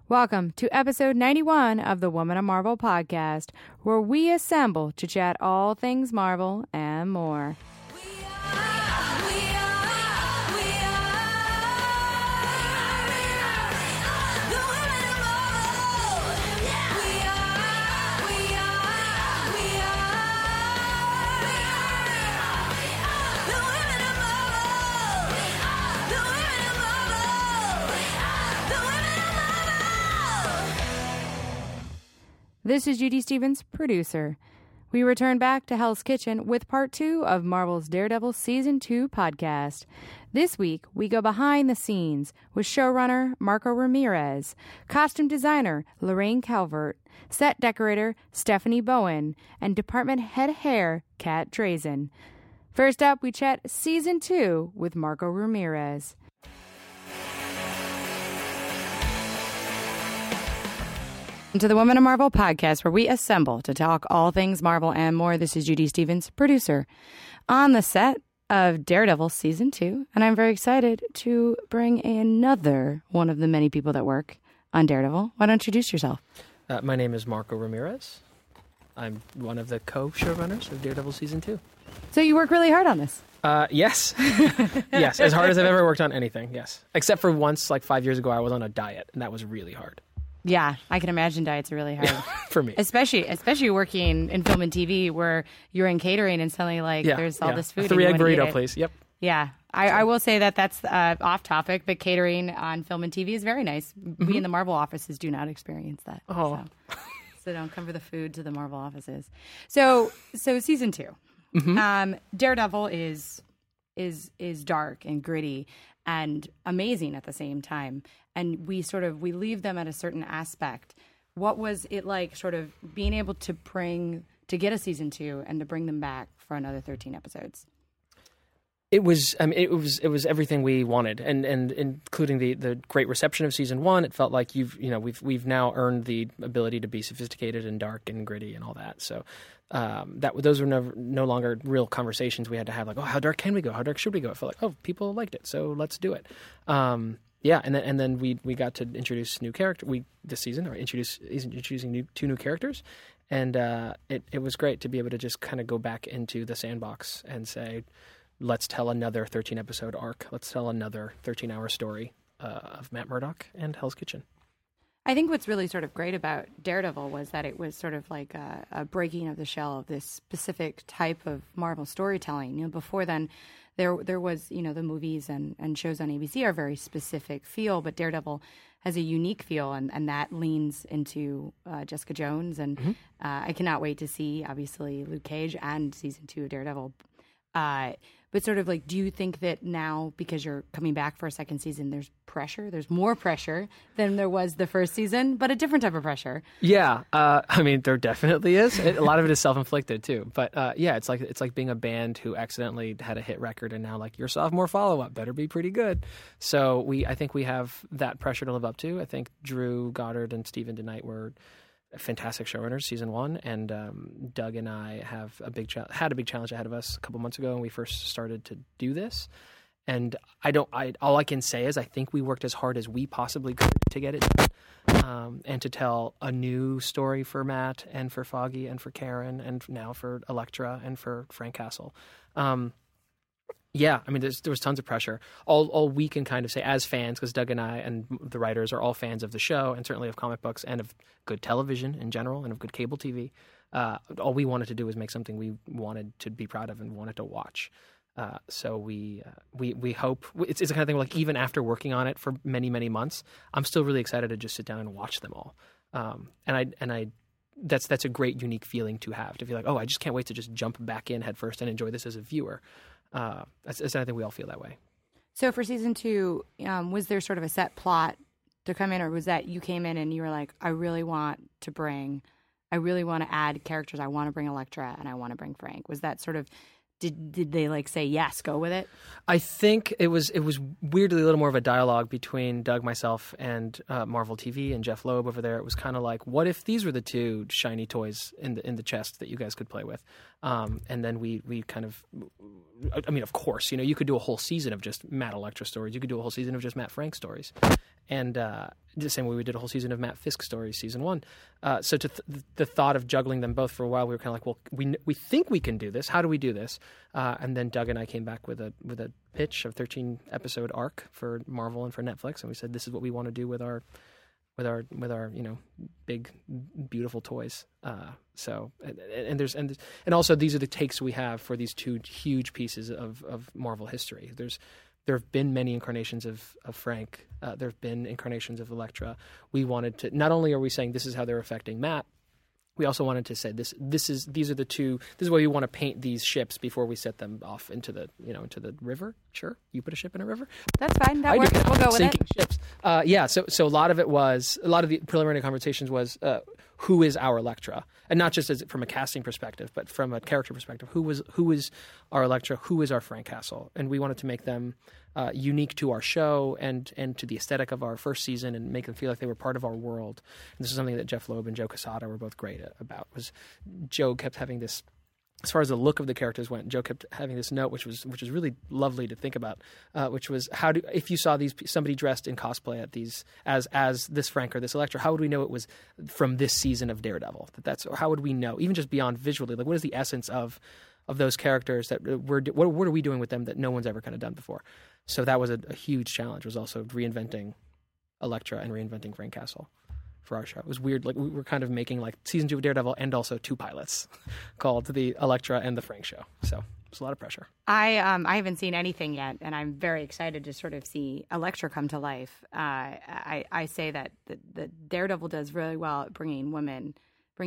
Welcome to episode 91 of the Woman of Marvel podcast, where we assemble to chat all things Marvel and more. This is Judy Stevens, producer. We return back to Hell's Kitchen with part 2 of Marvel's Daredevil Season 2 podcast. This week, we go behind the scenes with showrunner Marco Ramirez, costume designer Lorraine Calvert, set decorator Stephanie Bowen, and department head hair Kat Drazen. First up, we chat Season 2 with Marco Ramirez. To the Women of Marvel podcast, where we assemble to talk all things Marvel and more. This is Judy Stevens, producer, on the set of Daredevil Season 2. And I'm very excited to bring another one of the many people that work on Daredevil. Why don't you introduce yourself? My name is Marco Ramirez. I'm one of the co-showrunners of Daredevil Season 2. So you work really hard on this? Yes. Yes, as hard as I've ever worked on anything, yes. Except for once, like 5 years ago, I was on a diet, and that was really hard. Yeah, I can imagine diets are really hard. For me. Especially working in film and TV where you're in catering and suddenly there's all this food. A 3-egg burrito, please. Yep. Yeah. I will say that's off topic, but catering on film and TV is very nice. Mm-hmm. We in the Marvel offices do not experience that. Oh. So don't come for the food to the Marvel offices. So season 2. Mm-hmm. Daredevil is dark and gritty and amazing at the same time. And we leave them at a certain aspect. What was it like sort of being able to get a season 2 and to bring them back for another 13 episodes? It was everything we wanted, and including the great reception of season 1. It felt like we've now earned the ability to be sophisticated and dark and gritty and all that. So those were no longer real conversations we had to have. Like, oh, how dark can we go? How dark should we go? It felt like, oh, people liked it, so let's do it. Yeah, and then we got to introduce new character this season, or introducing two new characters, and it was great to be able to just kind of go back into the sandbox and say, let's tell another 13-episode arc. Let's tell another 13-hour story of Matt Murdock and Hell's Kitchen. I think what's really sort of great about Daredevil was that it was sort of like a breaking of the shell of this specific type of Marvel storytelling. Before then, there was, the movies and shows on ABC are very specific feel, but Daredevil has a unique feel, and that leans into Jessica Jones. And mm-hmm. I cannot wait to see, obviously, Luke Cage and season 2 of Daredevil. But sort of like, do you think that now, because you're coming back for a second season, there's more pressure than there was the first season, but a different type of pressure? Yeah. There definitely is. A lot of it is self-inflicted too. But it's like being a band who accidentally had a hit record and now like your sophomore follow-up better be pretty good. So I think we have that pressure to live up to. I think Drew Goddard and Stephen DeKnight were fantastic showrunners season 1, and Doug and I have had a big challenge ahead of us a couple months ago when we first started to do this. And all I can say is I think we worked as hard as we possibly could to get it done, and to tell a new story for Matt and for Foggy and for Karen and now for Elektra and for Frank Castle. Yeah, there was tons of pressure. All we can kind of say as fans, because Doug and I and the writers are all fans of the show and certainly of comic books and of good television in general and of good cable TV. All we wanted to do was make something we wanted to be proud of and wanted to watch. So we hope it's the kind of thing like even after working on it for many, many months, I'm still really excited to just sit down and watch them all. That's a great, unique feeling to have, to feel like, oh, I just can't wait to just jump back in head first and enjoy this as a viewer. I think we all feel that way. So for season 2, was there sort of a set plot to come in, or was that you came in and you were like, I really want to add characters. I want to bring Elektra and I want to bring Frank. Was that sort of did they like say yes, go with it? I think it was weirdly a little more of a dialogue between Doug, myself, and Marvel TV and Jeff Loeb over there. It was kind of like, what if these were the two shiny toys in the chest that you guys could play with? And then we kind of, I mean, of course, you could do a whole season of just Matt Elektra stories. You could do a whole season of just Matt Frank stories. And the same way we did a whole season of Matt Fisk stories, season 1. So the thought of juggling them both for a while, we were kind of like, well, we think we can do this. How do we do this? And then Doug and I came back with a pitch of 13-episode arc for Marvel and for Netflix, and we said this is what we want to do with our big beautiful toys. And also these are the takes we have for these two huge pieces of Marvel history. There have been many incarnations of Frank. There have been incarnations of Elektra. We wanted to, not only are we saying this is how they're affecting Matt, we also wanted to say these are the two. This is why we want to paint these ships before we set them off into the river. Sure, you put a ship in a river. That's fine. That works. We'll go with it. Ships. So a lot of the preliminary conversations was who is our Elektra, and not just from a casting perspective, but from a character perspective. Who is our Elektra? Who is our Frank Castle? And we wanted to make them unique to our show and to the aesthetic of our first season, and make them feel like they were part of our world. And this is something that Jeff Loeb and Joe Quesada were both great about. Was Joe kept having this. As far as the look of the characters went, Joe kept having this note, which was really lovely to think about, which was if you saw somebody dressed in cosplay at these as this Frank or this Elektra, how would we know it was from this season of Daredevil? Or how would we know, even just beyond visually, like what is the essence of those characters that what are we doing with them that no one's ever kind of done before? So that was a huge challenge. Was also reinventing Elektra and reinventing Frank Castle for our show. It was weird. Like we were kind of making like season 2 of Daredevil and also 2 pilots called the Elektra and the Frank Show. So it was a lot of pressure. I haven't seen anything yet, and I'm very excited to sort of see Elektra come to life. I say that the Daredevil does really well at bringing women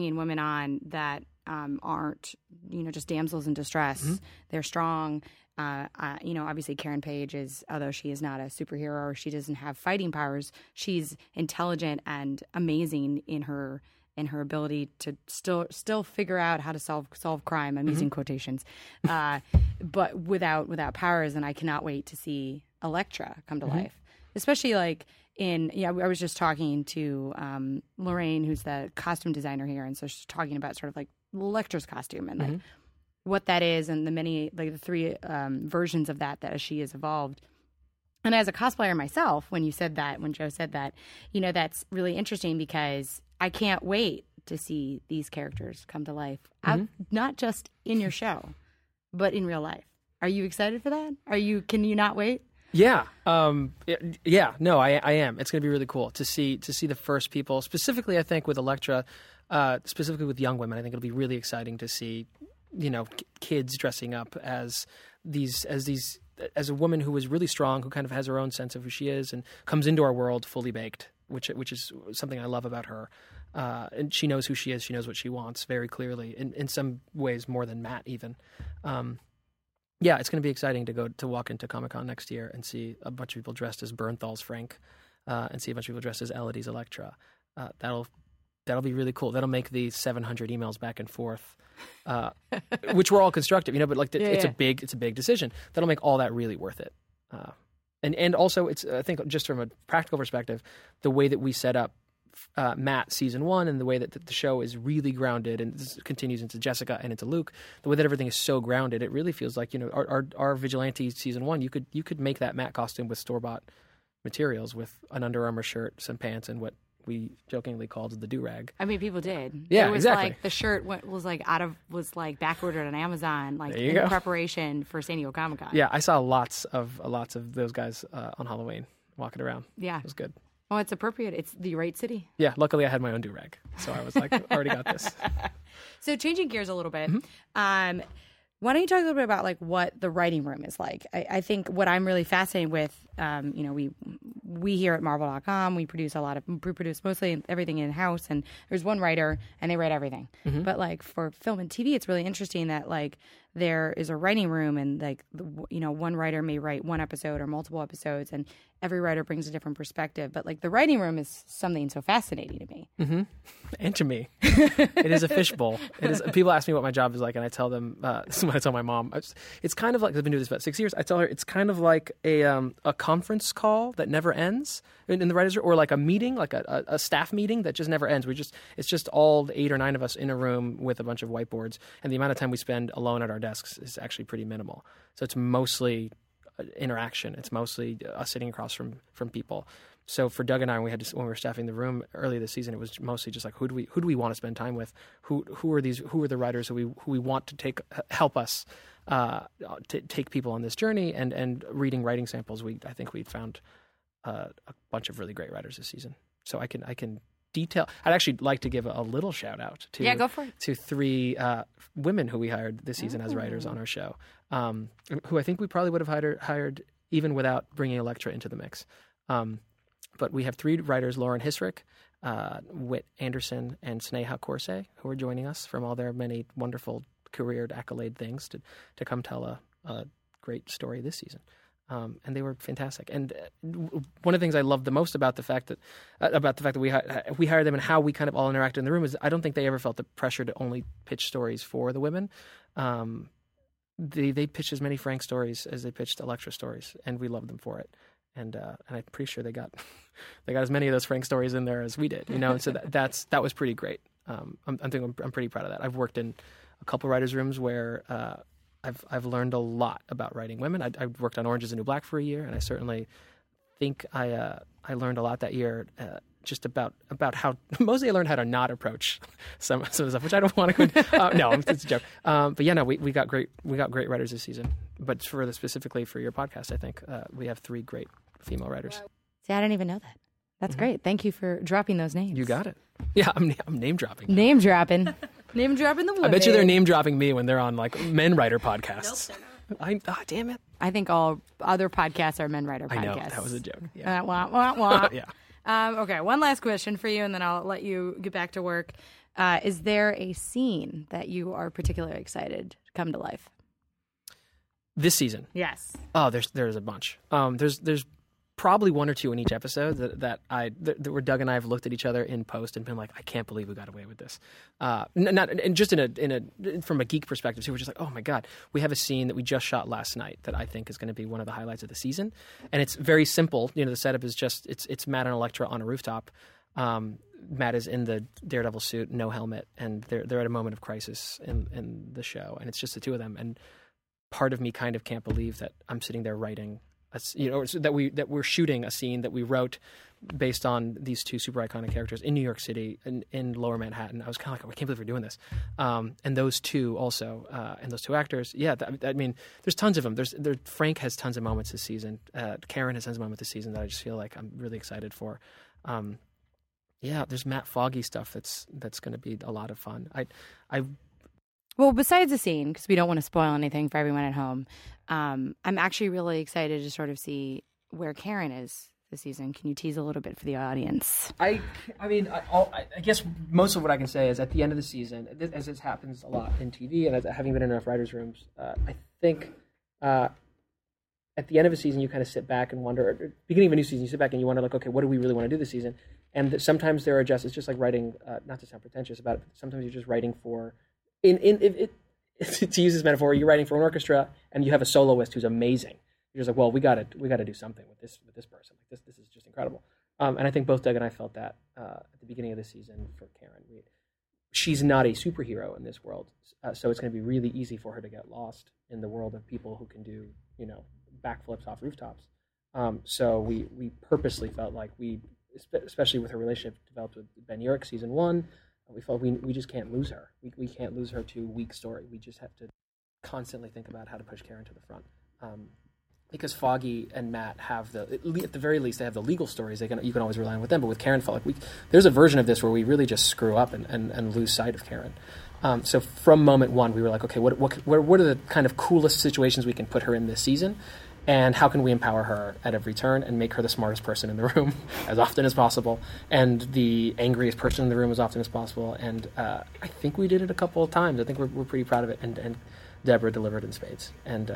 on that aren't just damsels in distress. Mm-hmm. They're strong. Obviously Karen Page although she is not a superhero or she doesn't have fighting powers, she's intelligent and amazing in her ability to still figure out how to solve crime. I'm using quotations, but without powers. And I cannot wait to see Elektra come to life, especially like I was just talking to Lorraine, who's the costume designer here, and so she's talking about sort of like Elektra's costume and like what that is, and the 3 versions of that as she has evolved. And as a cosplayer myself, when Joe said that, that's really interesting because I can't wait to see these characters come to life, not just in your show, but in real life. Are you excited for that? Can you not wait? Yeah. No, I am. It's going to be really cool to see the first people, specifically, I think with Elektra, specifically with young women. I think it'll be really exciting to see, kids dressing up as a woman who is really strong, who kind of has her own sense of who she is and comes into our world fully baked, which is something I love about her. And she knows who she is. She knows what she wants very clearly, in some ways more than Matt even. It's going to be exciting to walk into Comic-Con next year and see a bunch of people dressed as Bernthal's Frank, and see a bunch of people dressed as Elodie's Elektra. That'll be really cool. That'll make the 700 emails back and forth, which were all constructive, but like it's a big decision. That'll make all that really worth it. And also it's, I think just from a practical perspective, the way that we set up Matt season 1 and the way that the show is really grounded, and this continues into Jessica and into Luke, the way that everything is so grounded, it really feels like, our Vigilante season 1, you could make that Matt costume with store-bought materials, with an Under Armour shirt, some pants, and what we jokingly called the do-rag. I mean, people did. Yeah, it was exactly. Like the shirt was back ordered on Amazon, in preparation for San Diego Comic-Con. Yeah, I saw lots of those guys on Halloween walking around. Yeah, it was good. Well, it's appropriate. It's the right city. Yeah, luckily I had my own do-rag, so I was like, already got this. So changing gears a little bit, why don't you talk a little bit about what the writing room is like? I think what I'm really fascinated with we here at Marvel.com, we produce mostly everything in house, and there's one writer and they write everything. Mm-hmm. But like for film and TV, it's really interesting that like there is a writing room, and like one writer may write one episode or multiple episodes, and every writer brings a different perspective. But like the writing room is something so fascinating to me. Mm-hmm. And to me, it is a fishbowl. It is. People ask me what my job is like, and I tell them. When I tell my mom, it's kind of like, I've been doing this about 6 years. I tell her it's kind of like a conference call that never ends in the writers' room, or like a meeting, like a staff meeting that just never ends. It's just all 8 or 9 of us in a room with a bunch of whiteboards, and the amount of time we spend alone at our desks is actually pretty minimal. So it's mostly interaction. It's mostly us sitting across from people. So for Doug and I, when we were staffing the room early this season, it was mostly just like, who do we want to spend time with? Who are the writers who we want to help us to take people on this journey? And reading writing samples, I think we found a bunch of really great writers this season. So I can detail. I'd actually like to give a little shout out to go for it. To 3 women who we hired this season as writers on our show, who I think we probably would have hired even without bringing Elektra into the mix. But we have 3 writers: Lauren Hisrick, Whit Anderson, and Sneha Corse, who are joining us from all their many wonderful career accolade things to come tell a great story this season. And they were fantastic. And one of the things I loved the most about the fact that we hired them and how we kind of all interacted in the room is I don't think they ever felt the pressure to only pitch stories for the women. They pitched as many Frank stories as they pitched Elektra stories, and we loved them for it. And I'm pretty sure they got as many of those Frank stories in there as we did, So that was pretty great. I'm pretty proud of that. I've worked in a couple writers' rooms where I've learned a lot about writing women. I worked on Orange Is the New Black for a year, and I certainly think I learned a lot that year. Just about how mostly I learned how to not approach some of the stuff, which I don't want to. No, it's a joke. But yeah, no, we got great writers this season. But specifically for your podcast, I think we have 3 great female writers. See, I didn't even know that. That's great. Thank you for dropping those names. You got it. Yeah, I'm name dropping. Name dropping. Name dropping the women. I bet you they're name dropping me when they're on like men writer podcasts. Nope, damn it. I think all other podcasts are men writer podcasts. I know, that was a joke. Yeah. Wah, wah, wah. Yeah. Okay, one last question for you, and then I'll let you get back to work. Is there a scene that you are particularly excited to come to life? This season? Yes. Oh, there's a bunch. There's probably 1 or 2 in each episode that where Doug and I have looked at each other in post and been like, I can't believe we got away with this. Not just from a geek perspective too. We're just like, oh my god, we have a scene that we just shot last night that I think is going to be one of the highlights of the season, and it's very simple. The setup is just it's Matt and Elektra on a rooftop. Matt is in the Daredevil suit, no helmet, and they're at a moment of crisis in the show, and it's just the 2 of them. And part of me kind of can't believe that I'm sitting there writing. That we're shooting a scene that we wrote based on these 2 super iconic characters in New York City and in Lower Manhattan. I was kind of like, oh, I can't believe we're doing this. And those 2 also, and those 2 actors, yeah. I mean, there's tons of them. Frank has tons of moments this season. Karen has tons of moments this season that I just feel like I'm really excited for. Yeah, there's Matt Foggy stuff that's going to be a lot of fun. Well, besides the scene, because we don't want to spoil anything for everyone at home, I'm actually really excited to sort of see where Karen is this season. Can you tease a little bit for the audience? I guess most of what I can say is at the end of the season, as this happens a lot in TV, and as having been in enough writers' rooms, I think at the end of a season, you kind of sit back and wonder, or beginning of a new season, you sit back and you wonder, like, okay, what do we really want to do this season? And sometimes there are it's just like writing, not to sound pretentious about it, but sometimes you're just writing for, to use this metaphor, you're writing for an orchestra and you have a soloist who's amazing. You're just like, well, we got to do something with this person. Like this is just incredible. And I think both Doug and I felt that at the beginning of the season for Karen. She's not a superhero in this world, so it's going to be really easy for her to get lost in the world of people who can do, backflips off rooftops. So we purposely felt like especially with her relationship developed with Ben Urich season 1, we felt we just can't lose her. We can't lose her to weak story. We just have to constantly think about how to push Karen to the front. Because Foggy and Matt have at the very least, they have the legal stories. You can always rely on with them. But with Karen, felt like there's a version of this where we really just screw up and lose sight of Karen. So from moment 1, we were like, okay, what are the kind of coolest situations we can put her in this season? and how can we empower her at every turn and make her the smartest person in the room as often as possible, and the angriest person in the room as often as possible. And I think we did it a couple of times. I think we're pretty proud of it, and Deborah delivered in spades. And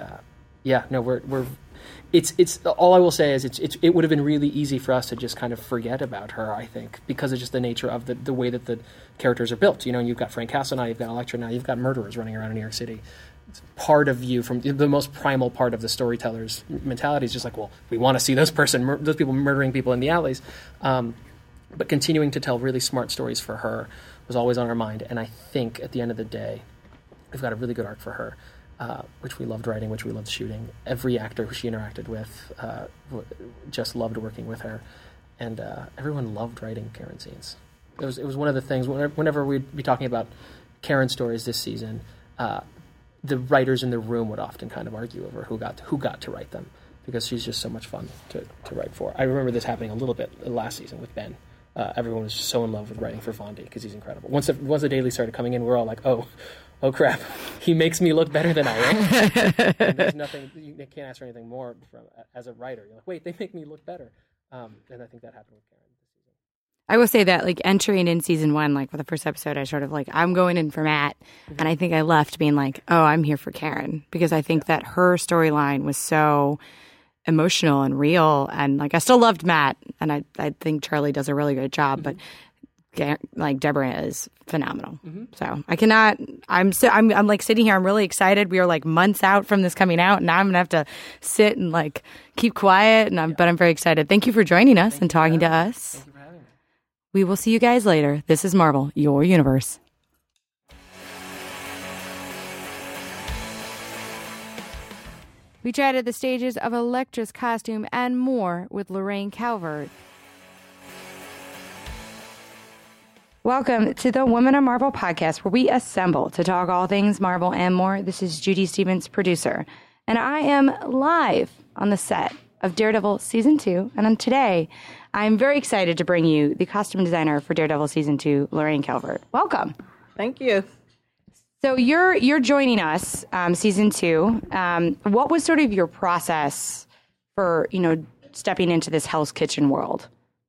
it's all I will say is it would have been really easy for us to just kind of forget about her, I think, because of just the nature of the way that the characters are built. You've got Frank Castle now, you've got Elektra now, you've got murderers running around in New York City. It's part of you, from the most primal part of the storyteller's mentality is just like, well, we want to see those people murdering people in the alleys. But continuing to tell really smart stories for her was always on our mind. And I think at the end of the day, we've got a really good arc for her, which we loved writing, which we loved shooting. Every actor who she interacted with just loved working with her. And everyone loved writing Karen scenes. It was one of the things, whenever we'd be talking about Karen stories this season, the writers in the room would often kind of argue over who got to write them, because she's just so much fun to write for. I remember this happening a little bit last season with Ben. Everyone was just so in love with writing for Fondy because he's incredible. Once the dailies started coming in, we're all like, oh crap, he makes me look better than I am. And there's nothing, you can't ask for anything more as a writer. You're like, wait, they make me look better. And I think that happened with Karen. I will say that, entering in season 1, for the first episode, I sort of I'm going in for Matt. Mm-hmm. And I think I left being oh, I'm here for Karen, because I think that her storyline was so emotional and real. And I still loved Matt, and I think Charlie does a really good job, mm-hmm. but Deborah is phenomenal. Mm-hmm. So I cannot, I'm sitting here, I'm really excited. We are months out from this coming out, and now I'm going to have to sit and keep quiet. But I'm very excited. Thank you for joining us and talking to us. We will see you guys later. This is Marvel, your universe. We chatted the stages of Elektra's costume and more with Lorraine Calvert. Welcome to the Women of Marvel podcast, where we assemble to talk all things Marvel and more. This is Judy Stevens, producer, and I am live on the set of Daredevil Season 2, and today I'm very excited to bring you the costume designer for Daredevil Season 2, Lorraine Calvert. Welcome. Thank you. So you're joining us, Season 2. What was sort of your process for, stepping into this Hell's Kitchen world?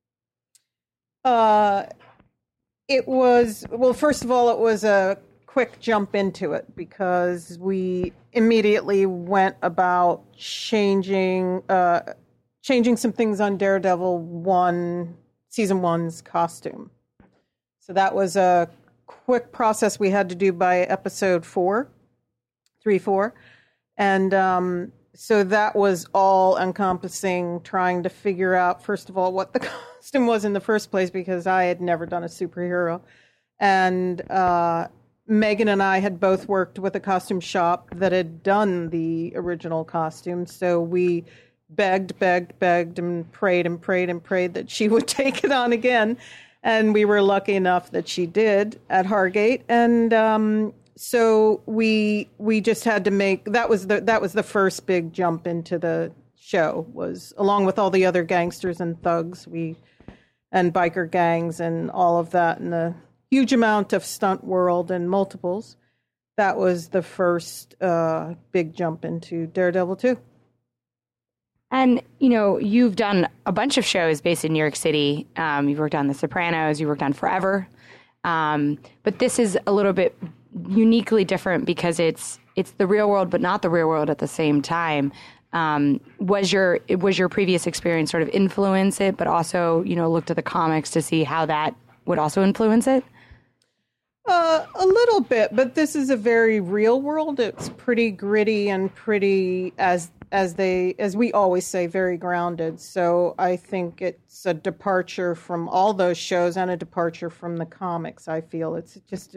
It was, first of all, it was a quick jump into it, because we immediately went about changing some things on Daredevil Season 1's costume. So that was a quick process we had to do by episode 4. And so that was all encompassing, trying to figure out, first of all, what the costume was in the first place, because I had never done a superhero. And Megan and I had both worked with a costume shop that had done the original costume. So we begged and prayed that she would take it on again. And we were lucky enough that she did at Hargate. And so we just had to make, that was the first big jump into the show, was along with all the other gangsters and thugs and biker gangs and all of that, and a huge amount of stunt world and multiples. That was the first big jump into Daredevil 2. And, you've done a bunch of shows based in New York City. You've worked on The Sopranos, you worked on Forever. But this is a little bit uniquely different because it's the real world, but not the real world at the same time. Was your previous experience sort of influence it, but also, looked at the comics to see how that would also influence it? A little bit, but this is a very real world. It's pretty gritty and pretty, as we always say, very grounded. So I think it's a departure from all those shows and a departure from the comics. I feel it's just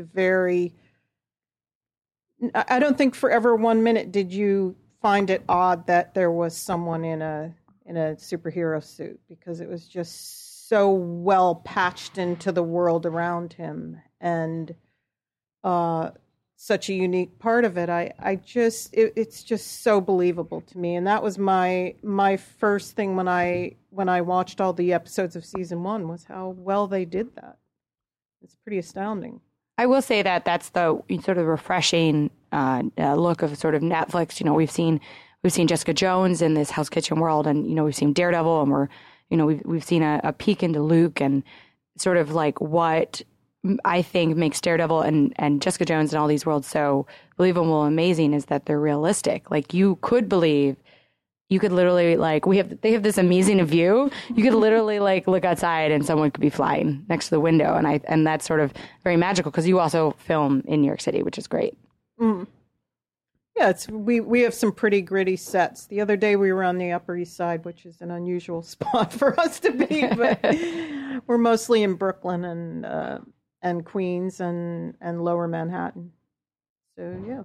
I don't think for ever 1 minute did you find it odd that there was someone in a superhero suit, because it was just so well patched into the world around him, and such a unique part of it. It's just so believable to me, and that was my first thing when I watched all the episodes of Season 1, was how well they did that. It's pretty astounding. I will say that that's the sort of refreshing look of sort of Netflix. We've we've seen Jessica Jones in this Hell's Kitchen world, and we've seen Daredevil, and we've seen a peek into Luke, and sort of like what I think makes Daredevil and Jessica Jones and all these worlds so believable and amazing is that they're realistic. Like you could literally they have this amazing view. You could literally look outside and someone could be flying next to the window, and that's sort of very magical because you also film in New York City, which is great. Mm. Yeah, we have some pretty gritty sets. The other day we were on the Upper East Side, which is an unusual spot for us to be, but we're mostly in Brooklyn and Queens and Lower Manhattan. So yeah.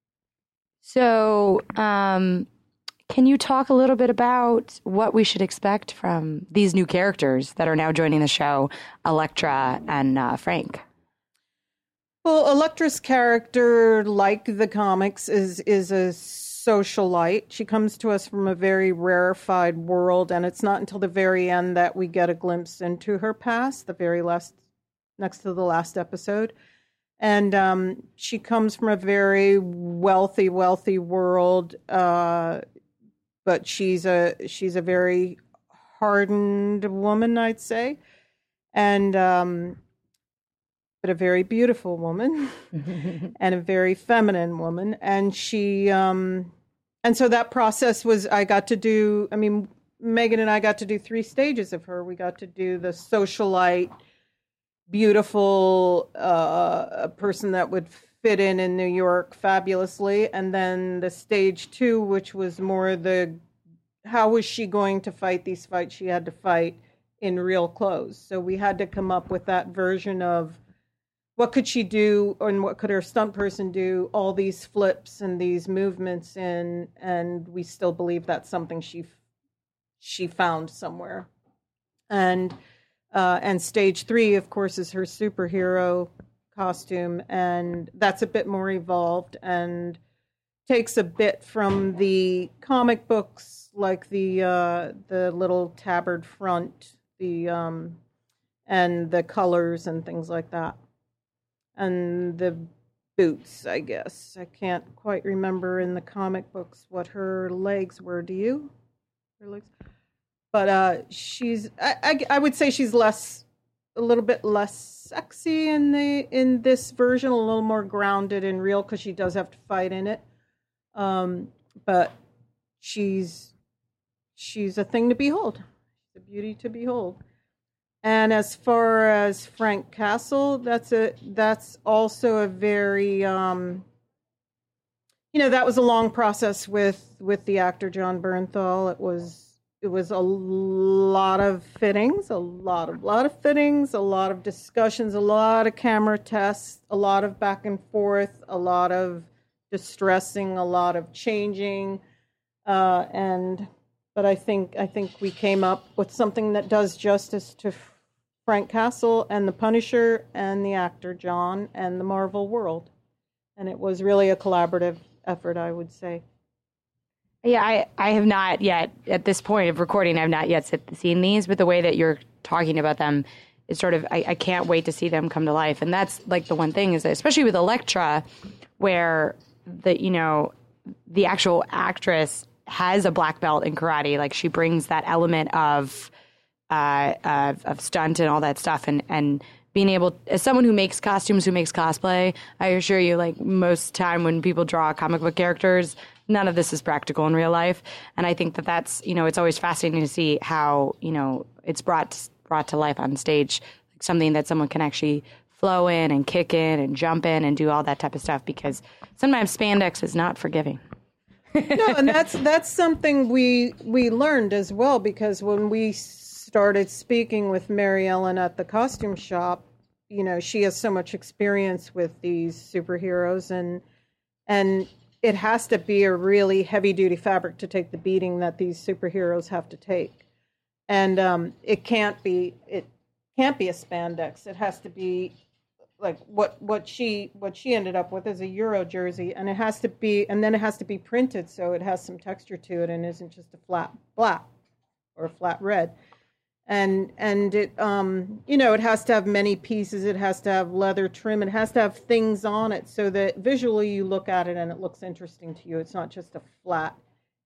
So, can you talk a little bit about what we should expect from these new characters that are now joining the show, Elektra and Frank? Well, Elektra's character, like the comics, is a socialite. She comes to us from a very rarefied world, and it's not until the very end that we get a glimpse into her past, next to the last episode. And she comes from a very wealthy world, but she's a very hardened woman, I'd say, and but a very beautiful woman and a very feminine woman. And she, and so that process was, Megan and I got to do 3 stages of her. We got to do the socialite, beautiful person that would fit in New York fabulously. And then the stage 2, which was more how was she going to fight these fights she had to fight in real clothes? So we had to come up with that version of, what could she do, and what could her stunt person do? All these flips and these movements, and we still believe that's something she found somewhere. And stage 3, of course, is her superhero costume, and that's a bit more evolved and takes a bit from the comic books, like the little tabard front, and the colors and things like that. And the boots, I guess. I can't quite remember in the comic books what her legs were. Do you? Her legs? But she's. I would say she's a little bit less sexy in this version, a little more grounded and real because she does have to fight in it. But she's a thing to behold. She's a beauty to behold. And as far as Frank Castle, that's also a very, that was a long process with the actor Jon Bernthal. It was a lot of fittings, a lot of discussions, a lot of camera tests, a lot of back and forth, a lot of distressing, a lot of changing, but I think we came up with something that does justice to Frank Castle and the Punisher and the actor Jon and the Marvel world. And it was really a collaborative effort, I would say. Yeah, I have not yet, at this point of recording, I've not yet seen these, but the way that you're talking about them is sort of, I can't wait to see them come to life. And that's like the one thing is that, especially with Elektra, where the actual actress has a black belt in karate, like she brings that element of stunt and all that stuff, and being able, as someone who makes costumes, who makes cosplay, I assure you, like most time when people draw comic book characters, none of this is practical in real life. And I think that's, it's always fascinating to see how, it's brought to life on stage, like something that someone can actually flow in and kick in and jump in and do all that type of stuff, because sometimes spandex is not forgiving. No, and that's something we learned as well, because when we started speaking with Mary Ellen at the costume shop, she has so much experience with these superheroes, and it has to be a really heavy duty fabric to take the beating that these superheroes have to take. And it can't be a spandex. It has to be like what she ended up with is a Euro jersey, and it has to be printed so it has some texture to it and isn't just a flat black or a flat red. And it it has to have many pieces. It has to have leather trim. It has to have things on it so that visually you look at it and it looks interesting to you. It's not just a flat,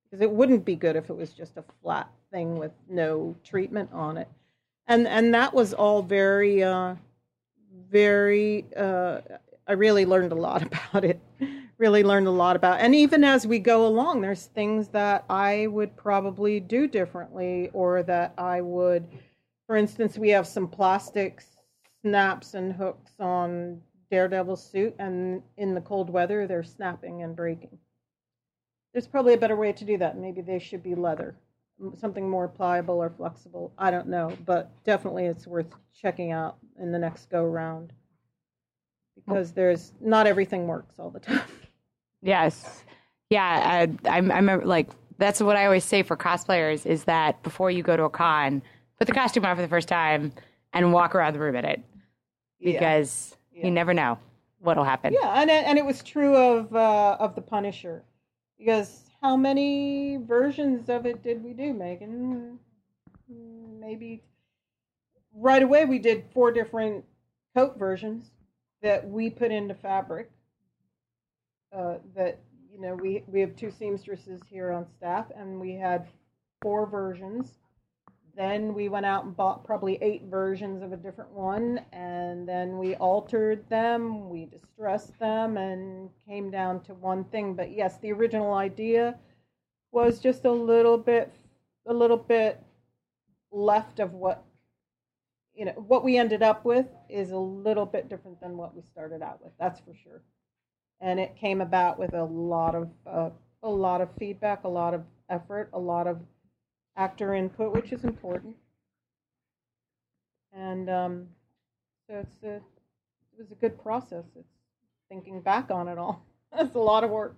because it wouldn't be good if it was just a flat thing with no treatment on it. And that was all very, very. I really learned a lot about it. Really learned a lot about, and even as we go along, there's things that I would probably do differently, or that I would, for instance, we have some plastic snaps and hooks on Daredevil's suit, and in the cold weather, they're snapping and breaking. There's probably a better way to do that. Maybe they should be leather, something more pliable or flexible. I don't know, but definitely it's worth checking out in the next go round, because there's not everything works all the time. Yes. Yeah, I remember, like, that's what I always say for cosplayers, is that before you go to a con, put the costume on for the first time and walk around the room in it, because you never know what'll happen. Yeah, and it was true of the Punisher, because how many versions of it did we do, Megan? Maybe right away we did 4 different coat versions that we put into fabric. That, you know, we have 2 seamstresses here on staff, and we had 4 versions. Then we went out and bought probably 8 versions of a different one, and then we altered them, we distressed them, and came down to one thing. But yes, the original idea was just a little bit left of what, you know, what we ended up with is a little bit different than what we started out with. That's for sure. And it came about with a lot of feedback, a lot of effort, a lot of actor input, which is important. And so it was a good process. It's thinking back on it all. That's a lot of work.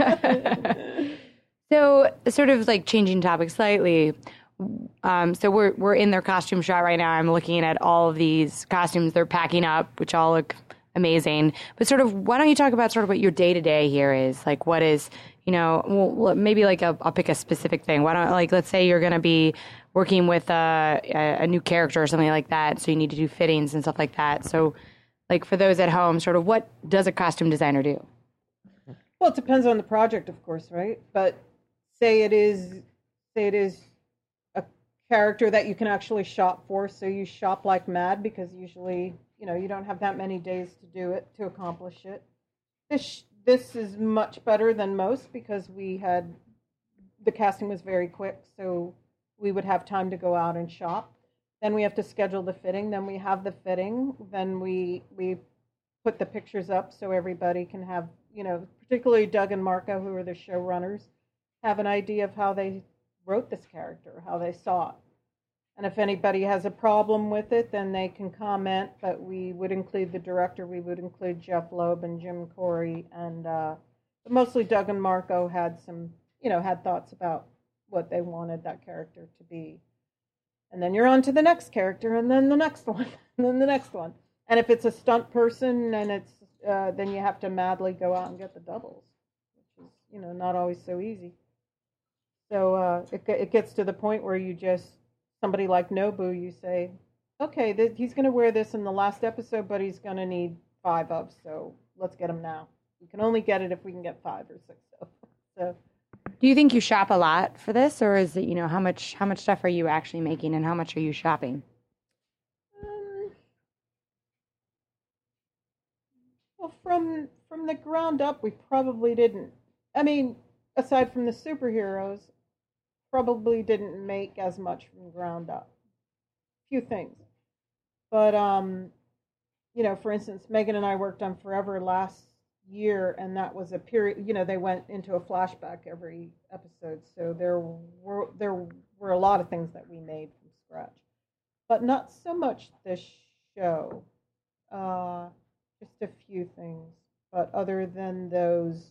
So, sort of like changing topics slightly. So we're in their costume shot right now. I'm looking at all of these costumes they're packing up, which all look amazing. But sort of, why don't you talk about sort of what your day-to-day here is? Like, what is, you know, well, maybe like I'll pick a specific thing. Why don't, like, let's say you're going to be working with a new character or something like that, so you need to do fittings and stuff like that. So, like, for those at home, sort of, what does a costume designer do? Well, it depends on the project, of course, right? But say it is a character that you can actually shop for, so you shop like mad, because usually, you know, you don't have that many days to do it, to accomplish it. This is much better than most, because the casting was very quick, so we would have time to go out and shop. Then we have to schedule the fitting. Then we have the fitting. Then we put the pictures up so everybody can have, you know, particularly Doug and Marco, who are the showrunners, have an idea of how they wrote this character, how they saw it. And if anybody has a problem with it, then they can comment, but we would include the director. We would include Jeff Loeb and Jim Corey, and mostly Doug and Marco had had thoughts about what they wanted that character to be. And then you're on to the next character, and then the next one, and then the next one. And if it's a stunt person, and it's then you have to madly go out and get the doubles, which is, you know, not always so easy. So it gets to the point where you just, somebody like Nobu, you say, okay, he's going to wear this in the last episode, but he's going to need 5 of, so let's get him now. We can only get it if we can get 5 or 6 of. So, do you think you shop a lot for this, or is it, you know, how much stuff are you actually making, and how much are you shopping? Well, from the ground up, we probably didn't. I mean, aside from the superheroes, probably didn't make as much from the ground up. Few things. But, you know, for instance, Megan and I worked on Forever last year, and that was a period, you know, they went into a flashback every episode. So there were a lot of things that we made from scratch. But not so much this show. Just a few things. But other than those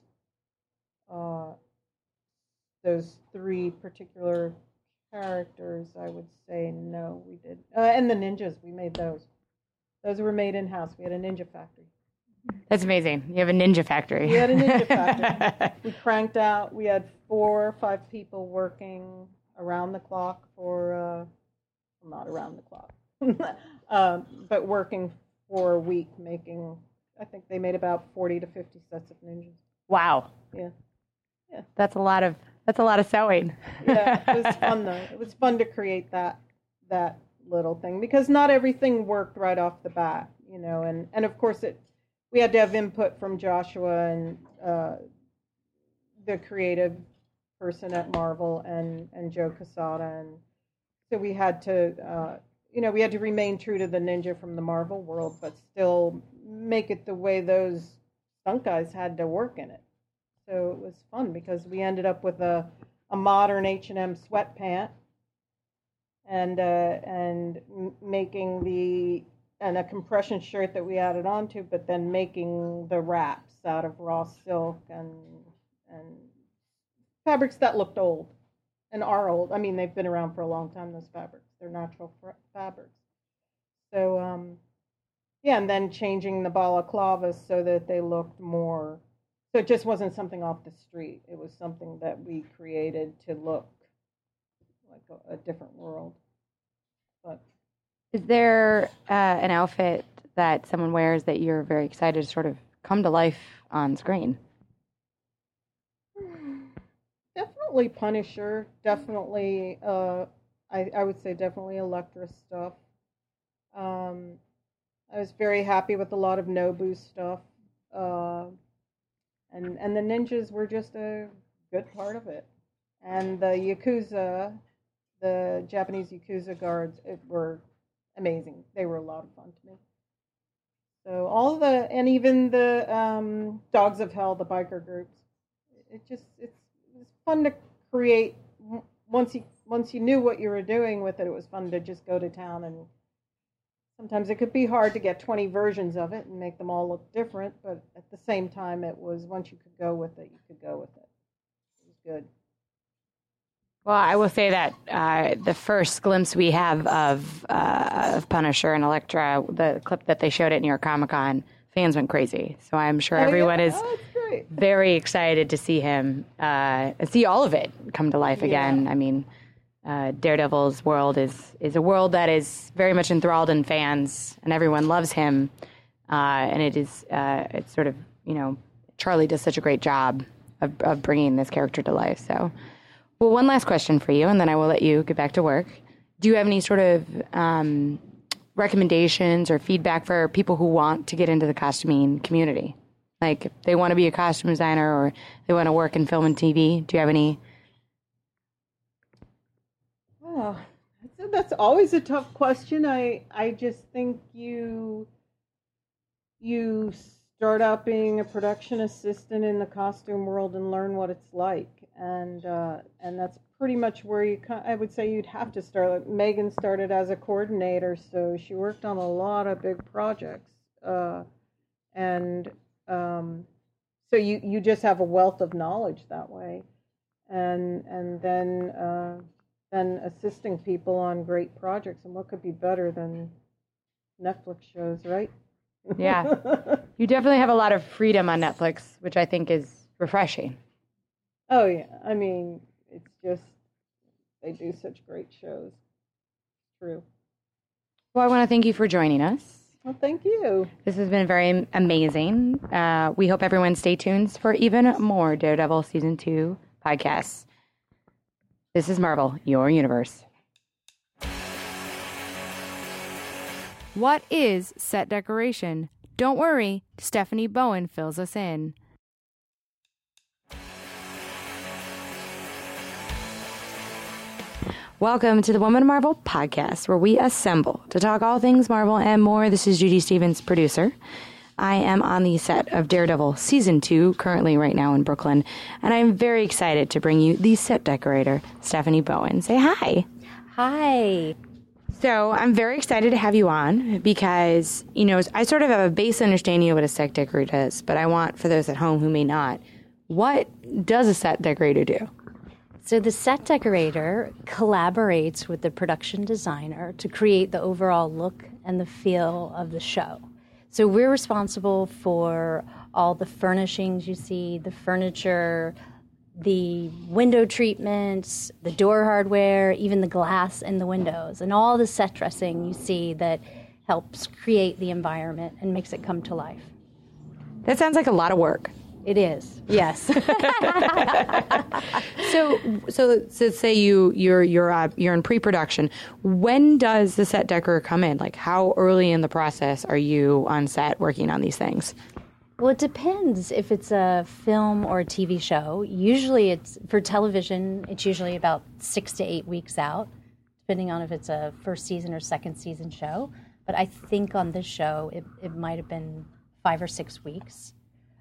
3 particular characters, I would say no, we did. And the ninjas, we made those. Those were made in-house. We had a ninja factory. That's amazing. You have a ninja factory. We had a ninja factory. We cranked out. We had 4 or 5 people working around the clock for, not around the clock, but working for a week, making, I think they made about 40 to 50 sets of ninjas. Wow. Yeah. Yeah. That's a lot of sewing. Yeah, it was fun though. It was fun to create that little thing because not everything worked right off the bat, and of course we had to have input from Joshua and the creative person at Marvel and Joe Quesada, and so we had to we had to remain true to the ninja from the Marvel world, but still make it the way those stunt guys had to work in it. So it was fun because we ended up with a modern H&M sweatpant and making a compression shirt that we added onto, but then making the wraps out of raw silk and fabrics that looked old and are old. I mean, they've been around for a long time, those fabrics. They're natural fabrics. So, and then changing the balaclavas so that they looked more, so it just wasn't something off the street. It was something that we created to look like a different world. But is there an outfit that someone wears that you're very excited to sort of come to life on screen? Definitely Punisher. Definitely, I would say definitely Elektra stuff. I was very happy with a lot of Nobu stuff. And the ninjas were just a good part of it. And the Yakuza, the Japanese Yakuza guards, were amazing. They were a lot of fun to me. So and even the Dogs of Hell, the biker groups, it was fun to create. Once you knew what you were doing with it, it was fun to just go to town, and sometimes it could be hard to get 20 versions of it and make them all look different, but at the same time, it was, once you could go with it, you could go with it. It was good. Well, I will say that the first glimpse we have of Punisher and Elektra, the clip that they showed at New York Comic Con, fans went crazy. So I'm sure everyone is very excited to see him, see all of it come to life again. I mean, Daredevil's world is a world that is very much enthralled in fans, and everyone loves him. And it's sort of, Charlie does such a great job of bringing this character to life. So, well, one last question for you, and then I will let you get back to work. Do you have any sort of recommendations or feedback for people who want to get into the costuming community? Like, if they want to be a costume designer or they want to work in film and TV, do you have any? Oh, that's always a tough question. I just think you start out being a production assistant in the costume world and learn what it's like, and that's pretty much where I would say you'd have to start. Like Megan started as a coordinator, so she worked on a lot of big projects, so you just have a wealth of knowledge that way, and then assisting people on great projects. And what could be better than Netflix shows, right? Yeah. You definitely have a lot of freedom on Netflix, which I think is refreshing. Oh, yeah. I mean, it's just, they do such great shows. True. Well, I want to thank you for joining us. Well, thank you. This has been very amazing. We hope everyone stay tuned for even more Daredevil Season 2 podcasts. This is Marvel, your universe. What is set decoration? Don't worry, Stephanie Bowen fills us in. Welcome to the Woman Marvel podcast, where we assemble to talk all things Marvel and more. This is Judy Stevens, producer. I am on the set of Daredevil Season 2, currently right now in Brooklyn, and I'm very excited to bring you the set decorator, Stephanie Bowen. Say hi. Hi. So I'm very excited to have you on because, I sort of have a base understanding of what a set decorator is, but I want, for those at home who may not, what does a set decorator do? So the set decorator collaborates with the production designer to create the overall look and the feel of the show. So we're responsible for all the furnishings you see, the furniture, the window treatments, the door hardware, even the glass in the windows, and all the set dressing you see that helps create the environment and makes it come to life. That sounds like a lot of work. It is, yes. So say you're in pre-production. When does the set decorator come in? Like, how early in the process are you on set working on these things? Well, it depends if it's a film or a TV show. Usually it's, for television, it's usually about 6 to 8 weeks out, depending on if it's a first season or second season show. But I think on this show, it might have been 5 or 6 weeks.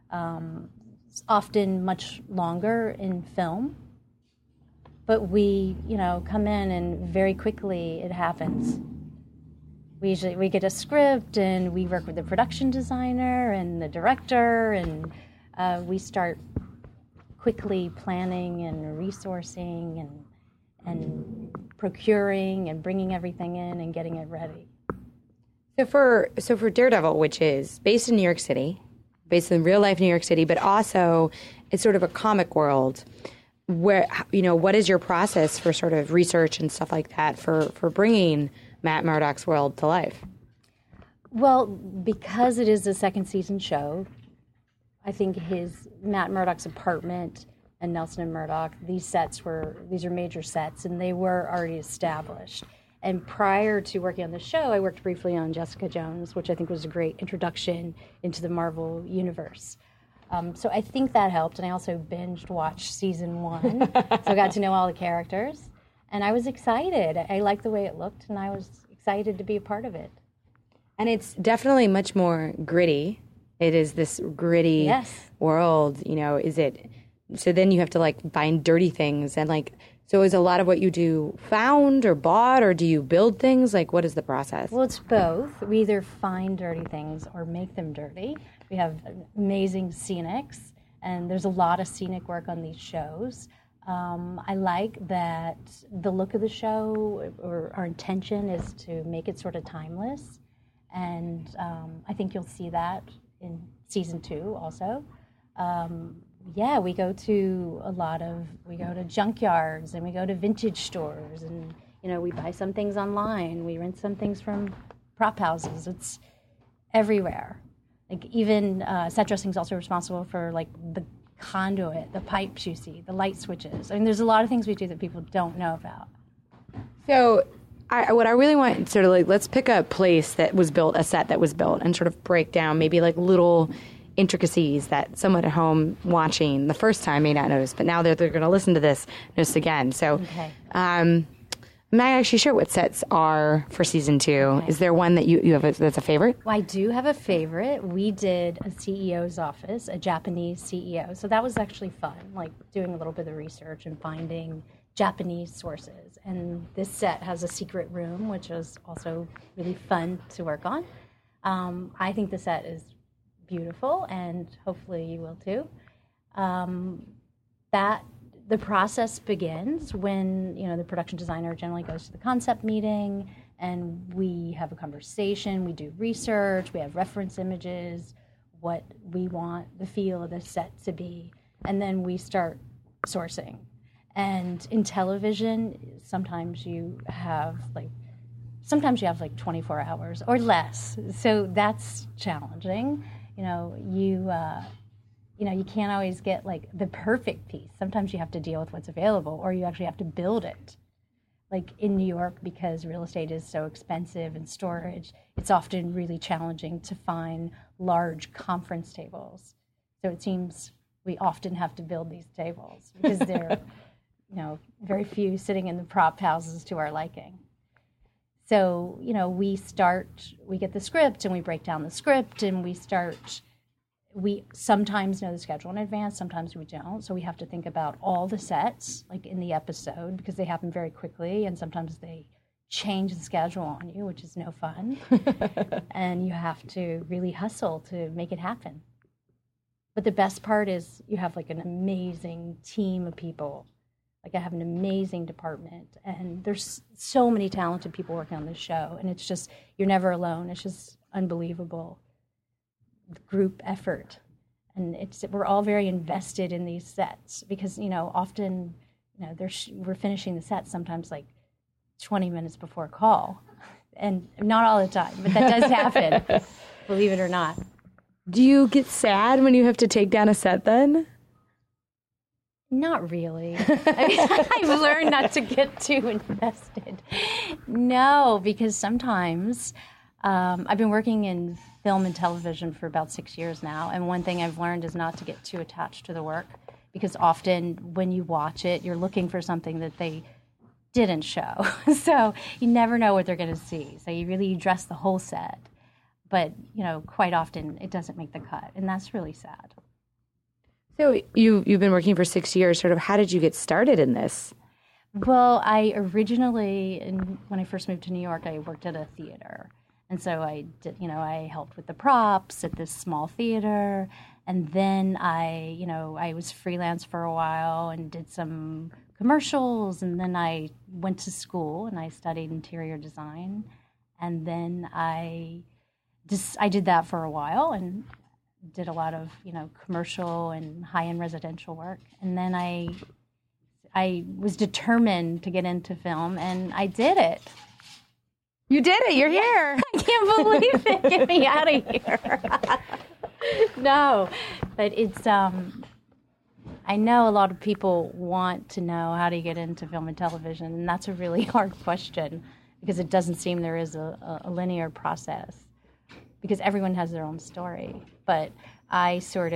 It's often much longer in film. But we, come in and very quickly it happens. We get a script and we work with the production designer and the director, and we start quickly planning and resourcing and procuring and bringing everything in and getting it ready. So for Daredevil, which is based in New York City, based in real life New York City, but also it's sort of a comic world. Where what is your process for sort of research and stuff like that for bringing Matt Murdock's world to life? Well, because it is a second season show, I think Matt Murdock's apartment and Nelson and Murdock, these are major sets, and they were already established. And prior to working on the show, I worked briefly on Jessica Jones, which I think was a great introduction into the Marvel universe. So I think that helped, and I also watched season 1, so I got to know all the characters. And I was excited. I liked the way it looked, and I was excited to be a part of it. And it's definitely much more gritty. It is this gritty world, is it? So then you have to, find dirty things. And, so is a lot of what you do found or bought, or do you build things? What is the process? Well, it's both. We either find dirty things or make them dirty. We have amazing scenics, and there's a lot of scenic work on these shows. I like that the look of the show, or our intention is to make it sort of timeless. And I think you'll see that in season 2 also. We go to junkyards and we go to vintage stores, and, we buy some things online. We rent some things from prop houses. It's everywhere. Even set dressing is also responsible for the conduit, the pipes you see, the light switches. I mean, there's a lot of things we do that people don't know about. So what I really want, sort of let's pick a place that was built, a set that was built, and sort of break down maybe little intricacies that someone at home watching the first time may not notice, but now they're going to listen to this, notice again. So I'm not actually sure what sets are for season 2. Okay. Is there one that you have that's a favorite? Well, I do have a favorite. We did a CEO's office, a Japanese CEO. So that was actually fun, doing a little bit of research and finding Japanese sources. And this set has a secret room, which is also really fun to work on. I think the set is beautiful, and hopefully you will too. The process begins when, the production designer generally goes to the concept meeting, and we have a conversation, we do research, we have reference images, what we want the feel of the set to be, and then we start sourcing. And in television, sometimes you have 24 hours or less, so that's challenging. You can't always get the perfect piece. Sometimes you have to deal with what's available, or you actually have to build it. In New York, because real estate is so expensive and storage, it's often really challenging to find large conference tables. So it seems we often have to build these tables because they're, very few sitting in the prop houses to our liking. So, we get the script and we break down the script, and we sometimes know the schedule in advance, sometimes we don't. So we have to think about all the sets, in the episode, because they happen very quickly, and sometimes they change the schedule on you, which is no fun. And you have to really hustle to make it happen. But the best part is you have an amazing team of people. I have an amazing department, and there's so many talented people working on this show, and it's just, you're never alone. It's just unbelievable group effort, and we're all very invested in these sets because often we're finishing the set sometimes 20 minutes before call, and not all the time, but that does happen, believe it or not. Do you get sad when you have to take down a set then? Not really. I've learned not to get too invested. No, because sometimes I've been working in film and television for about 6 years now, and one thing I've learned is not to get too attached to the work, because often when you watch it, you're looking for something that they didn't show. So you never know what they're going to see. So you really dress the whole set. But, quite often it doesn't make the cut, and that's really sad. So you've been working for 6 years. Sort of, how did you get started in this? Well, I originally, when I first moved to New York, I worked at a theater. And so I did, I helped with the props at this small theater. And then I was freelance for a while and did some commercials. And then I went to school and I studied interior design. And then I did that for a while and did a lot of, commercial and high-end residential work. And then I was determined to get into film, and I did it. You did it. You're here. I can't believe it. Get me out of here. No, but it's, I know a lot of people want to know how to get into film and television, and that's a really hard question because it doesn't seem there is a linear process, because everyone has their own story. But I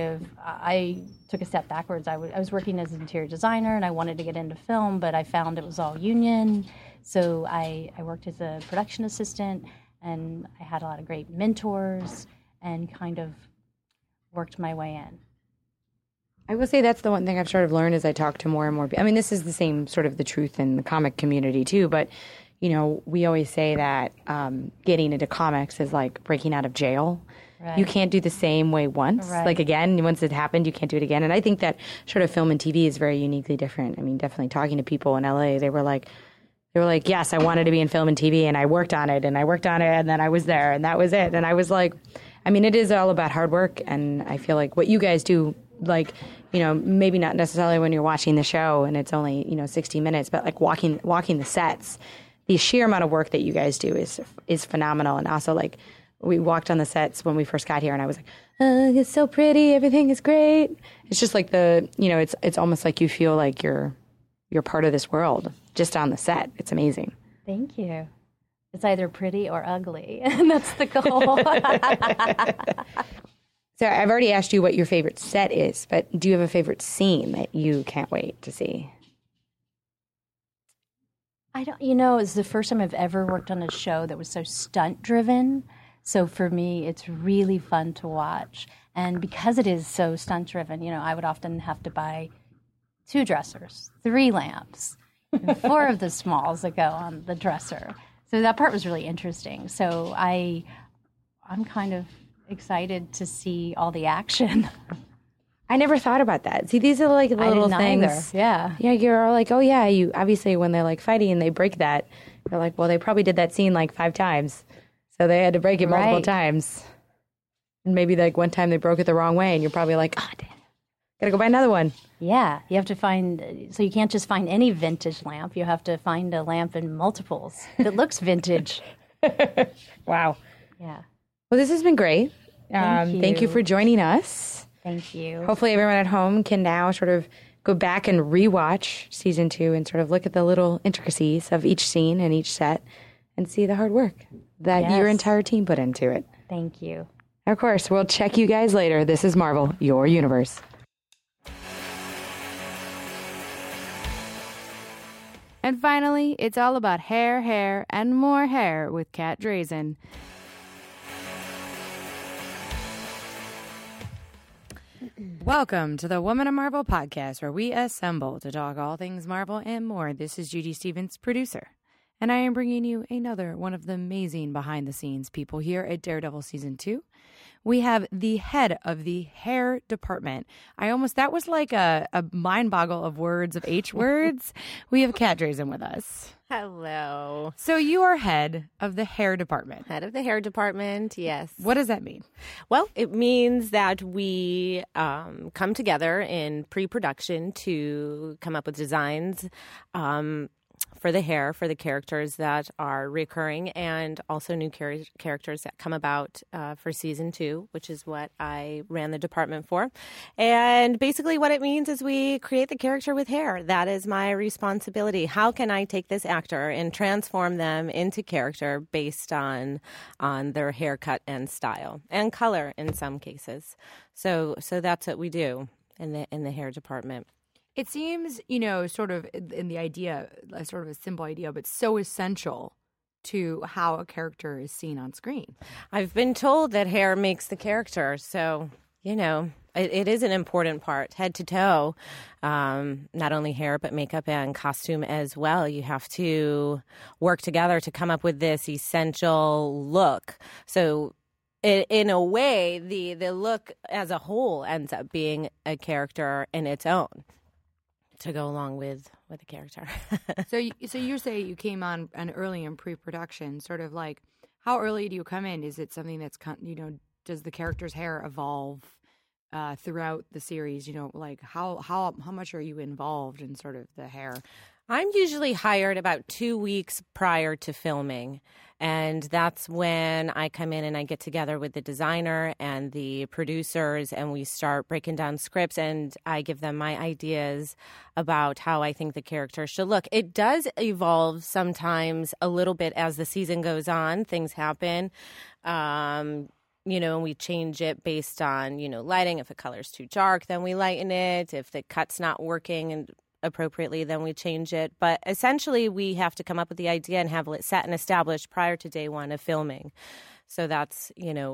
took a step backwards. I was working as an interior designer, and I wanted to get into film, but I found it was all union. So I worked as a production assistant, and I had a lot of great mentors and kind of worked my way in. I will say that's the one thing I've sort of learned as I talk to more and more people. I mean, this is the same sort of the truth in the comic community too, but we always say that getting into comics is like breaking out of jail. Right. You can't do the same way once. Right. Like, again, once it happened, you can't do it again. And I think that sort of film and TV is very uniquely different. I mean, definitely talking to people in LA, they were like, yes, I wanted to be in film and TV, and I worked on it, and then I was there, and that was it. And I was like, I mean, it is all about hard work, and I feel like what you guys do, like, maybe not necessarily when you're watching the show and it's only, 60 minutes, but like walking the sets, the sheer amount of work that you guys do is phenomenal. And also, like, we walked on the sets when we first got here, and I was like, it's so pretty, everything is great. It's just like it's almost like you feel like you're part of this world just on the set. It's amazing. Thank you. It's either pretty or ugly, and that's the goal. So I've already asked you what your favorite set is, but do you have a favorite scene that you can't wait to see? I don't, it's the first time I've ever worked on a show that was so stunt-driven. So for me, it's really fun to watch. And because it is so stunt-driven, I would often have to buy 2 dressers, 3 lamps, and 4 of the smalls that go on the dresser. So that part was really interesting. So I'm kind of excited to see all the action. I never thought about that. See, these are like the little things. Either. Yeah. Yeah, you're like, oh yeah, you obviously when they're like fighting and they break that, you're like, well, they probably did that scene like 5 times. So they had to break it multiple times. And maybe like one time they broke it the wrong way and you're probably like, oh, damn. Gotta go buy another one. Yeah, you have to so you can't just find any vintage lamp. You have to find a lamp in multiples that looks vintage. Wow. Yeah. Well, this has been great. Thank you for joining us. Thank you. Hopefully everyone at home can now sort of go back and rewatch season 2 and sort of look at the little intricacies of each scene and each set and see the hard work that your entire team put into it. Thank you. Of course, we'll check you guys later. This is Marvel, your universe. And finally, it's all about hair, and more hair with Kat Drazen. Welcome to the Woman of Marvel podcast, where we assemble to talk all things Marvel and more. This is Judy Stevens, producer, and I am bringing you another one of the amazing behind-the-scenes people here at Daredevil Season 2. We have the head of the hair department. That was like a mind boggle of words, of H words. We have Kat Drazen with us. Hello. So you are head of the hair department. Head of the hair department, yes. What does that mean? Well, it means that we come together in pre-production to come up with designs. for the hair, for the characters that are recurring, and also new characters that come about for season 2, which is what I ran the department for. And basically what it means is we create the character with hair. That is my responsibility. How can I take this actor and transform them into character based on their haircut and style and color in some cases? So that's what we do in the hair department. It seems, sort of in the idea, sort of a simple idea, but so essential to how a character is seen on screen. I've been told that hair makes the character, so, it is an important part, head to toe. Not only hair, but makeup and costume as well. You have to work together to come up with this essential look. So in a way, the look as a whole ends up being a character in its own to go along with the character. So you say you came on early in pre-production, sort of like, how early do you come in? Is it something that's, does the character's hair evolve throughout the series? Like how much are you involved in sort of the hair? I'm usually hired about 2 weeks prior to filming, and that's when I come in and I get together with the designer and the producers, and we start breaking down scripts, and I give them my ideas about how I think the character should look. It does evolve sometimes a little bit as the season goes on. Things happen. And we change it based on, lighting. If the color's too dark, then we lighten it. If the cut's not working and appropriately, then we change it. But essentially, we have to come up with the idea and have it set and established prior to day 1 of filming. So that's,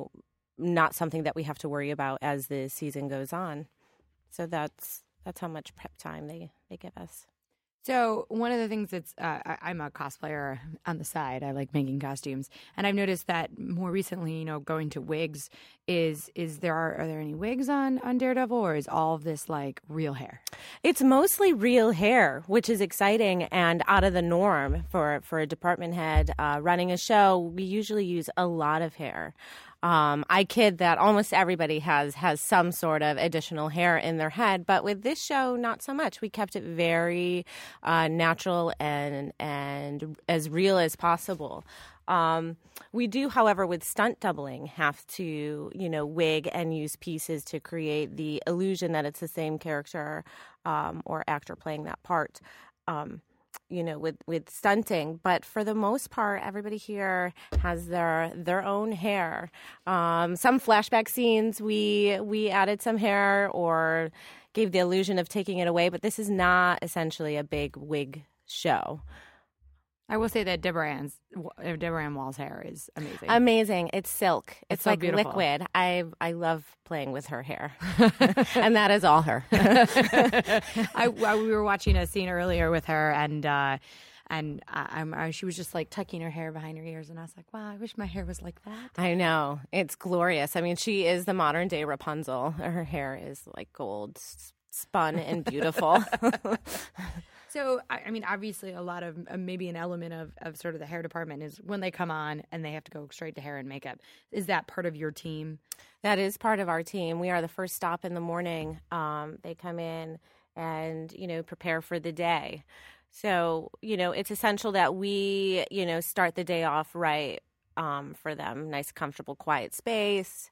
not something that we have to worry about as the season goes on. So that's how much prep time they give us. So one of the things that's I'm a cosplayer on the side. I like making costumes, and I've noticed that more recently, going to wigs are there any wigs on Daredevil, or is all of this like real hair? It's mostly real hair, which is exciting and out of the norm for a department head running a show. We usually use a lot of hair. I kid that almost everybody has some sort of additional hair in their head, but with this show, not so much. We kept it very natural and as real as possible. We do, however, with stunt doubling, have to, wig and use pieces to create the illusion that it's the same character or actor playing that part. With stunting, but for the most part, everybody here has their own hair. Some flashback scenes, we added some hair or gave the illusion of taking it away, but this is not essentially a big wig show. I will say that Deborah Ann Wall's hair is amazing. Amazing. It's silk. It's so like beautiful. liquid. I love playing with her hair. And that is all her. We were watching a scene earlier with her, and she was just like tucking her hair behind her ears, and I was like, wow, I wish my hair was like that. I know. It's glorious. I mean, she is the modern day Rapunzel. Her hair is like gold, spun and beautiful. So, I mean, obviously a lot of, maybe an element of sort of the hair department is when they come on and they have to go straight to hair and makeup. Is that part of your team? That is part of our team. We are the first stop in the morning. They come in and, prepare for the day. So, it's essential that we, start the day off right for them. Nice, comfortable, quiet space,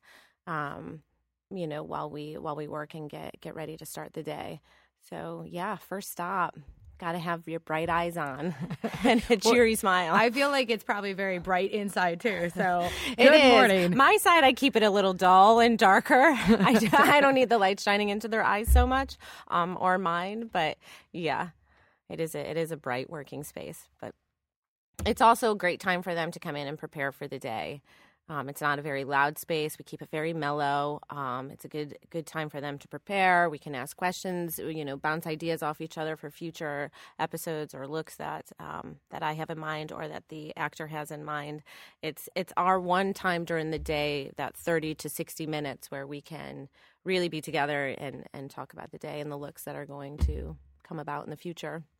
while we work and get ready to start the day. So, yeah, first stop. Got to have your bright eyes on and a cheery smile. I feel like it's probably very bright inside too. So good morning. My side, I keep it a little dull and darker. I don't need the light shining into their eyes so much, or mine. But yeah, it is a bright working space. But it's also a great time for them to come in and prepare for the day. It's not a very loud space. We keep it very mellow. It's a good time for them to prepare. We can ask questions, bounce ideas off each other for future episodes or looks that I have in mind or that the actor has in mind. It's our one time during the day, that 30 to 60 minutes where we can really be together and talk about the day and the looks that are going to come about in the future.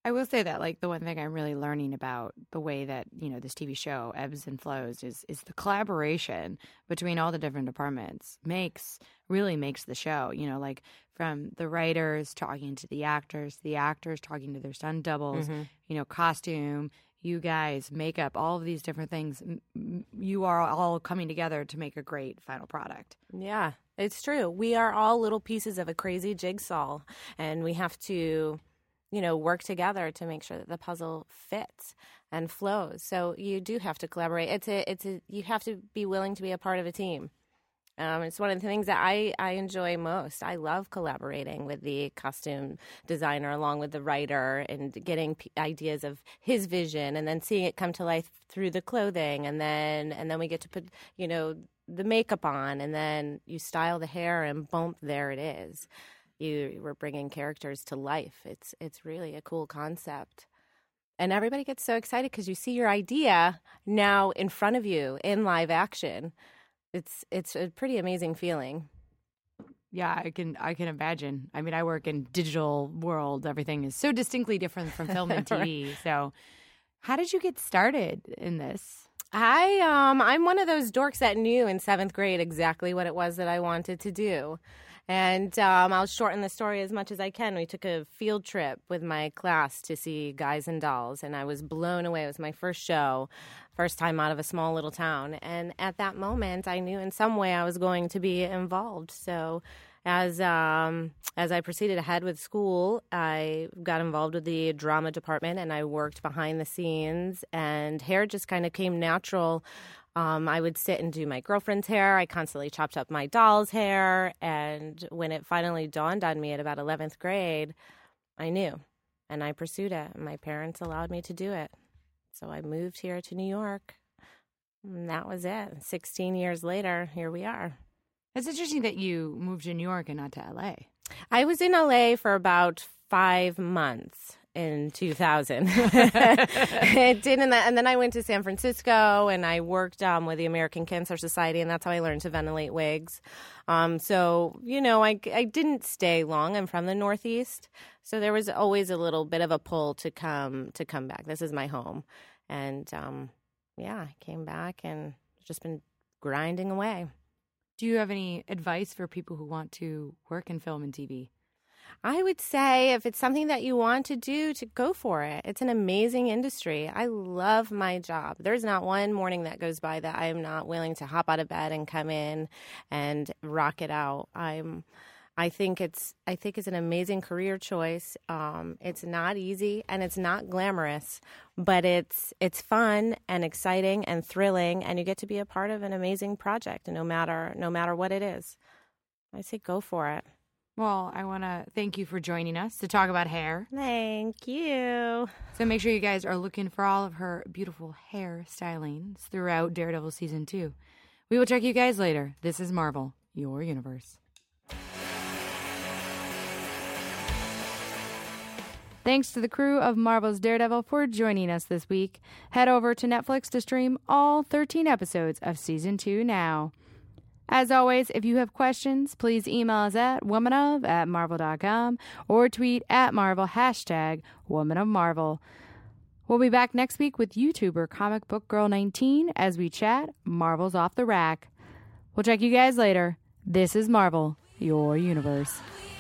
I will say that, like, the one thing I'm really learning about the way that, this TV show ebbs and flows is the collaboration between all the different departments really makes the show, like from the writers talking to the actors talking to their stunt doubles, costume, you guys, makeup, all of these different things. You are all coming together to make a great final product. Yeah, it's true. We are all little pieces of a crazy jigsaw, and we have to work together to make sure that the puzzle fits and flows. So you do have to collaborate. You have to be willing to be a part of a team. It's one of the things that I enjoy most. I love collaborating with the costume designer along with the writer and getting ideas of his vision and then seeing it come to life through the clothing. And then we get to put, the makeup on, and then you style the hair and boom, there it is. We're bringing characters to life. It's really a cool concept. And everybody gets so excited because you see your idea now in front of you in live action. It's a pretty amazing feeling. Yeah, I can imagine. I mean, I work in digital world. Everything is so distinctly different from film and TV. Right. So how did you get started in this? I'm one of those dorks that knew in 7th grade exactly what it was that I wanted to do. And I'll shorten the story as much as I can. We took a field trip with my class to see Guys and Dolls, and I was blown away. It was my first show, first time out of a small little town. And at that moment, I knew in some way I was going to be involved. So as I proceeded ahead with school, I got involved with the drama department, and I worked behind the scenes, and hair just kind of came natural. I would sit and do my girlfriend's hair. I constantly chopped up my doll's hair. And when it finally dawned on me at about 11th grade, I knew. And I pursued it. My parents allowed me to do it. So I moved here to New York. And that was it. 16 years later, here we are. It's interesting that you moved to New York and not to L.A. I was in L.A. for about 5 months. In 2000. It did, and then I went to San Francisco, and I worked with the American Cancer Society, and that's how I learned to ventilate wigs. So, I didn't stay long. I'm from the Northeast, so there was always a little bit of a pull to come back. This is my home. And, I came back and just been grinding away. Do you have any advice for people who want to work in film and TV? I would say if it's something that you want to do, to go for it. It's an amazing industry. I love my job. There's not one morning that goes by that I am not willing to hop out of bed and come in and rock it out. I think it's an amazing career choice. It's not easy and it's not glamorous, but it's fun and exciting and thrilling, and you get to be a part of an amazing project, no matter what it is. I say go for it. Well, I want to thank you for joining us to talk about hair. Thank you. So make sure you guys are looking for all of her beautiful hair stylings throughout Daredevil Season 2. We will check you guys later. This is Marvel, your universe. Thanks to the crew of Marvel's Daredevil for joining us this week. Head over to Netflix to stream all 13 episodes of Season 2 now. As always, if you have questions, please email us at womanof@marvel.com or tweet at Marvel #WomanOfMarvel. We'll be back next week with YouTuber Comic Book Girl 19 as we chat Marvel's Off the Rack. We'll check you guys later. This is Marvel, your universe.